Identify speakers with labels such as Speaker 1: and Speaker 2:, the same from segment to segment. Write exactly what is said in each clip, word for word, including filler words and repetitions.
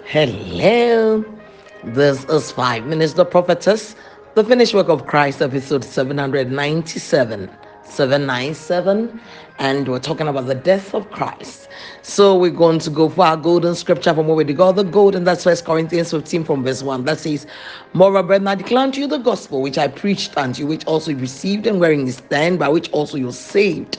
Speaker 1: Hello, this is Five Minutes the Prophetess, the finished work of Christ, episode seven ninety-seven, seven ninety-seven, and we're talking about the death of Christ. So we're going to go for our golden scripture from where we got the gold, and that's First Corinthians fifteen from verse one. That says, Moreover, brethren, I declare unto you the gospel which I preached unto you, which also you received, and wherein you stand, by which also you're saved,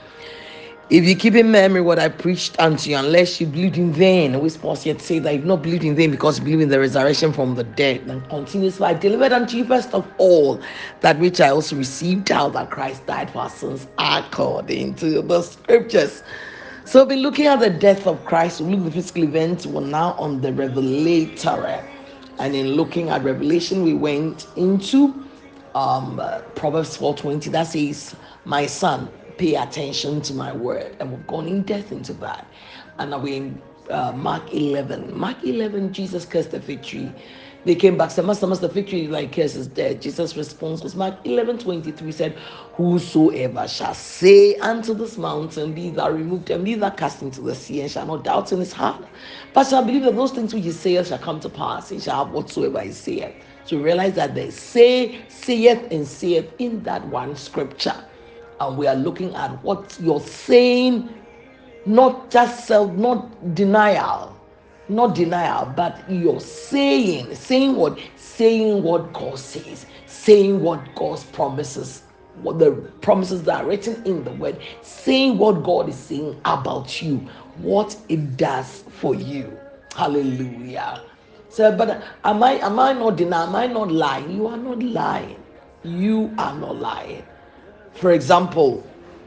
Speaker 1: if you keep in memory what I preached unto you, unless you believed in vain, which Paul yet say that you've not believed in vain because you believe in the resurrection from the dead, then continues, I delivered unto you first of all that which I also received, how that Christ died for our sins according to the scriptures. So we'll be looking at the death of Christ. We'll look at the physical event. We're now on the revelatory. And in looking at Revelation, we went into um, uh, Proverbs four twenty that says, My son, pay attention to my word. And we've gone in depth into that. And now we're in uh, Mark eleven. Mark eleven, Jesus cursed the fig tree. They came back, said, Master, Master, the fig tree like curse is dead. Jesus' response was Mark eleven twenty-three said, Whosoever shall say unto this mountain, Be thou removed and be thou cast into the sea, and shall not doubt in his heart, but shall believe that those things which he saith shall come to pass, he shall have whatsoever he saith. So realize that they say, saith, and saith in that one scripture. And we are looking at what you're saying, not just self, not denial, not denial, but you're saying, saying what, saying what God says, saying what God's promises, what the promises that are written in the word, saying what God is saying about you, what it does for you. Hallelujah. So, but am I am I not denying? Am I not lying? You are not lying. You are not lying. For example,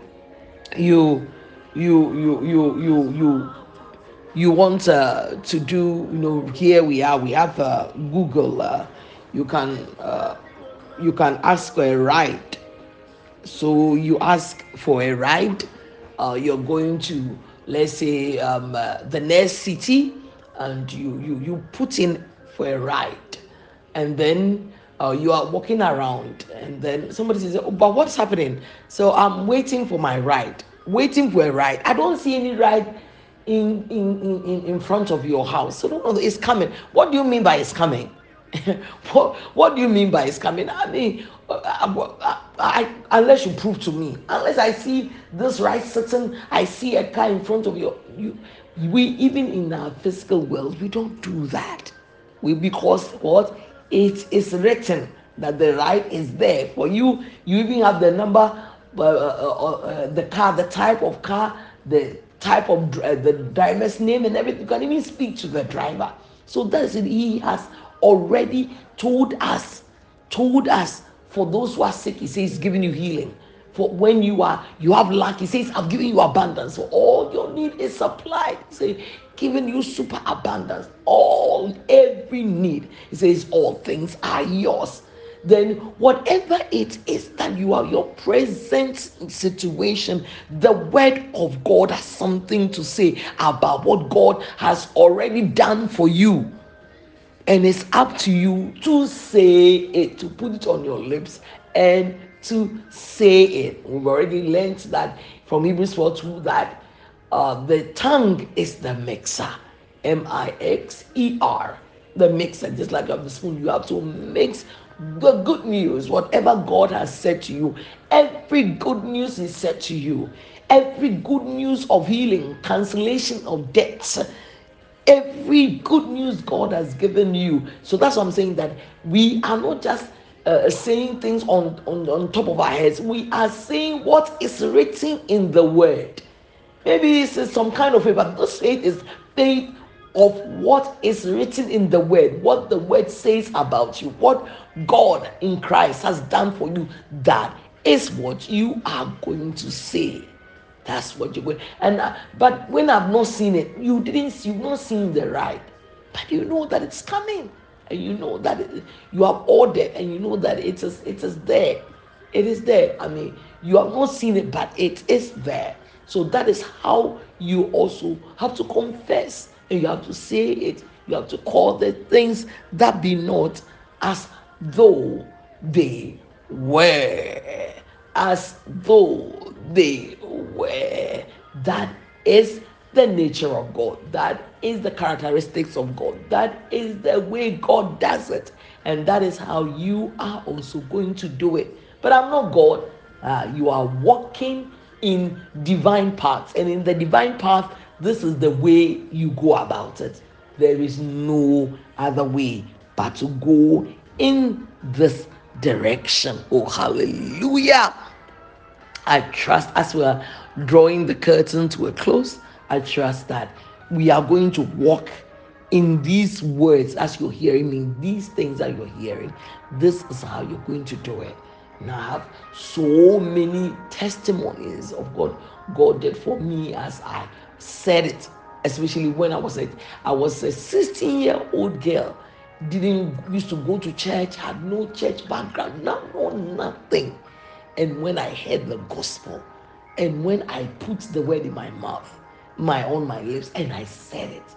Speaker 1: you you you you you you you want uh, to do, you know, here we are, we have uh, Google. Uh, you can uh, you can ask for a ride. So you ask for a ride. Uh, you're going to, let's say, um, uh, the next city, and you you you put in for a ride, and then uh, you are walking around, and then somebody says, oh, but what's happening? So I'm waiting for my ride, waiting for a ride. I don't see any ride in in in, in front of your house. So no, no, it's coming. What do you mean by it's coming? what, what do you mean by it's coming? I mean, uh, I, I, unless you prove to me, unless I see this right sitting, I see a car in front of you. You, we even in our physical world, we don't do that. We because what it is written that the right is there for you. You even have the number, uh, uh, uh, uh, the car, the type of car, the type of uh, the driver's name and everything. You can even speak to the driver. So that's it. He has already told us, told us for those who are sick, he says, giving you healing. For when you are, you have lack, he says, I've given you abundance. So all your need is supplied. He says, giving you super abundance. All, every need. He says, all things are yours. Then whatever it is that you are, your present situation, the word of God has something to say about what God has already done for you. And it's up to you to say it, to put it on your lips and to say it. We've already learned that from Hebrews four two that uh, the tongue is the mixer. M I X E R. The mixer. Just like you have the spoon, you have to mix the good news, whatever God has said to you. Every good news is said to you. Every good news of healing, cancellation of debts, every good news God has given you. So that's what I'm saying, that we are not just uh, saying things on, on, on top of our heads. We are saying what is written in the word. Maybe this is some kind of faith, but this faith is faith of what is written in the word, what the word says about you, what God in Christ has done for you. That is what you are going to say. That's what you're going. And uh, but when I've not seen it, you didn't see, you've not seen the ride, but you know that it's coming, and you know that it, you have ordered, and you know that it is it is there. It is there. I mean, you have not seen it, but it is there. So that is how you also have to confess, and you have to say it. You have to call the things that be not as though they were, as though they were. That is the nature of God. That is the characteristics of God. That is the way God does it. And that is how you are also going to do it. But I'm not God. Uh, you are walking in divine paths. And in the divine path, this is the way you go about it. There is no other way but to go in this direction. Oh, hallelujah. I trust as we are drawing the curtain to a close, I trust that we are going to walk in these words as you're hearing me, these things that you're hearing. This is how you're going to do it. And I have so many testimonies of God God did for me as I said it, especially when I was a I was a sixteen year old girl, didn't used to go to church, had no church background, no, no nothing. And when I heard the gospel, and when I put the word in my mouth, my on my lips, and I said it,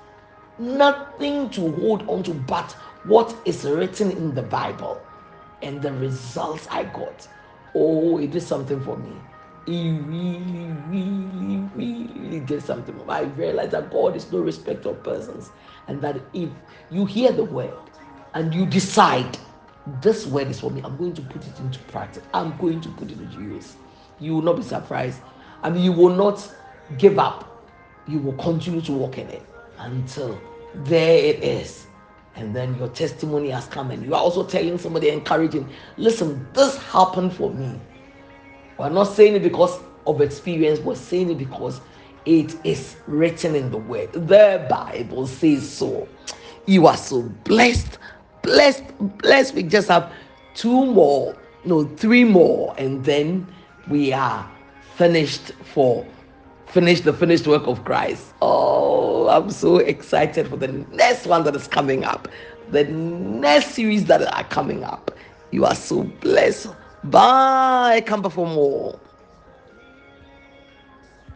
Speaker 1: nothing to hold on to but what is written in the Bible, and the results I got. Oh, it did something for me. It really, really, really did something for me. I realized that God is no respecter of persons, and that if you hear the word and you decide this word is for me, I'm going to put it into practice, I'm going to put it into use, you will not be surprised. I mean, you will not give up. You will continue to walk in it until there it is. And then your testimony has come, and you are also telling somebody, encouraging, listen, this happened for me. We're not saying it because of experience, we're saying it because it is written in the word. The Bible says so. You are so blessed, blessed, blessed. We just have two more, no, three more, and then we are finished for finish the finished work of Christ. Oh, I'm so excited for the next one that is coming up, the next series that are coming up. You are so blessed. Bye. Come back for more.